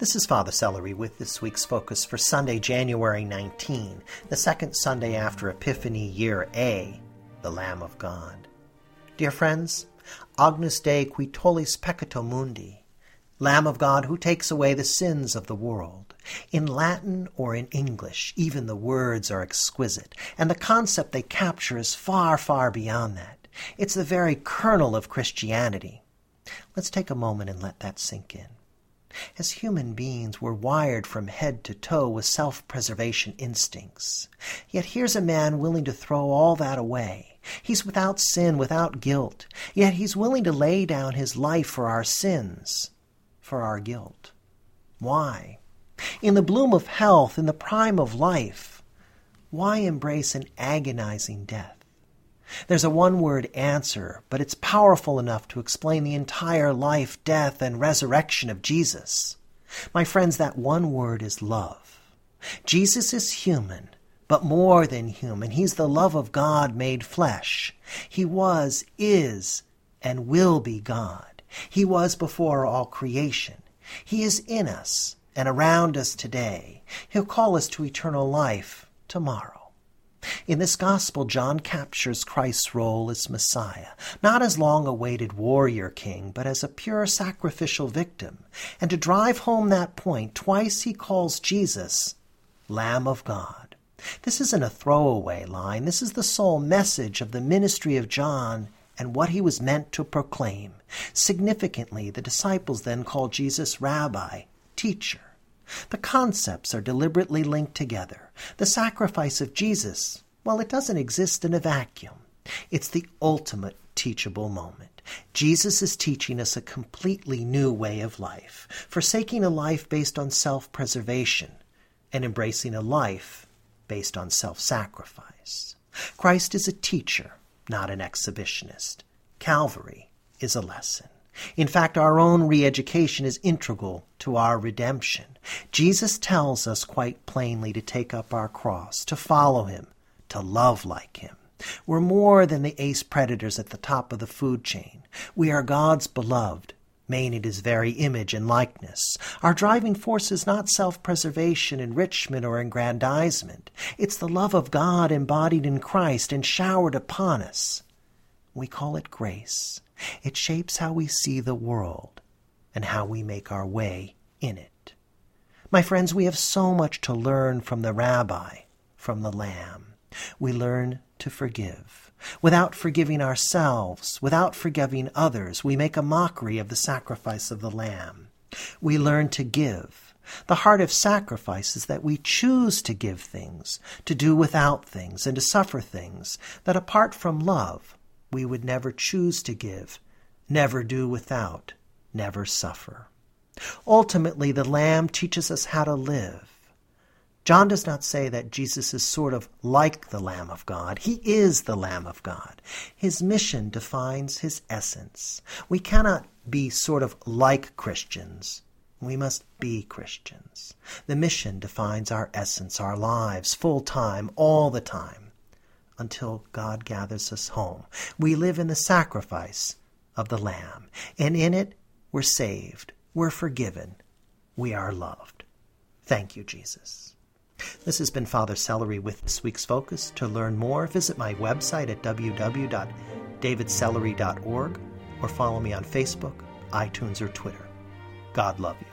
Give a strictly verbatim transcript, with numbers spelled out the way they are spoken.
This is Father Celery with this week's focus for Sunday, January nineteenth, the second Sunday after Epiphany, Year A, the Lamb of God. Dear friends, Agnus Dei qui tollis peccato mundi, Lamb of God who takes away the sins of the world. In Latin or in English, even the words are exquisite, and the concept they capture is far, far beyond that. It's the very kernel of Christianity. Let's take a moment and let that sink in. As human beings, we're wired from head to toe with self-preservation instincts. Yet here's a man willing to throw all that away. He's without sin, without guilt. Yet he's willing to lay down his life for our sins, for our guilt. Why? In the bloom of health, in the prime of life, why embrace an agonizing death? There's a one-word answer, but it's powerful enough to explain the entire life, death, and resurrection of Jesus. My friends, that one word is love. Jesus is human, but more than human. He's the love of God made flesh. He was, is, and will be God. He was before all creation. He is in us and around us today. He'll call us to eternal life tomorrow. In this gospel, John captures Christ's role as Messiah, not as long-awaited warrior king, but as a pure sacrificial victim. And to drive home that point, twice he calls Jesus Lamb of God. This isn't a throwaway line. This is the sole message of the ministry of John and what he was meant to proclaim. Significantly, the disciples then call Jesus Rabbi, teacher. The concepts are deliberately linked together. The sacrifice of Jesus, well, it doesn't exist in a vacuum. It's the ultimate teachable moment. Jesus is teaching us a completely new way of life, forsaking a life based on self-preservation and embracing a life based on self-sacrifice. Christ is a teacher, not an exhibitionist. Calvary is a lesson. In fact, our own re-education is integral to our redemption. Jesus tells us quite plainly to take up our cross, to follow him, to love like him. We're more than the ace predators at the top of the food chain. We are God's beloved, made in his very image and likeness. Our driving force is not self-preservation, enrichment, or aggrandizement. It's the love of God embodied in Christ and showered upon us. We call it grace. It shapes how we see the world and how we make our way in it. My friends, we have so much to learn from the Rabbi, from the Lamb. We learn to forgive. Without forgiving ourselves, without forgiving others, we make a mockery of the sacrifice of the Lamb. We learn to give. The heart of sacrifice is that we choose to give things, to do without things, and to suffer things that apart from love, we would never choose to give, never do without, never suffer. Ultimately, the Lamb teaches us how to live. John does not say that Jesus is sort of like the Lamb of God. He is the Lamb of God. His mission defines his essence. We cannot be sort of like Christians. We must be Christians. The mission defines our essence, our lives, full time, all the time, until God gathers us home. We live in the sacrifice of the Lamb, and in it we're saved, we're forgiven, we are loved. Thank you, Jesus. This has been Father Celery with this week's focus. To learn more, visit my website at w w w dot david celery dot org or follow me on Facebook, iTunes, or Twitter. God love you.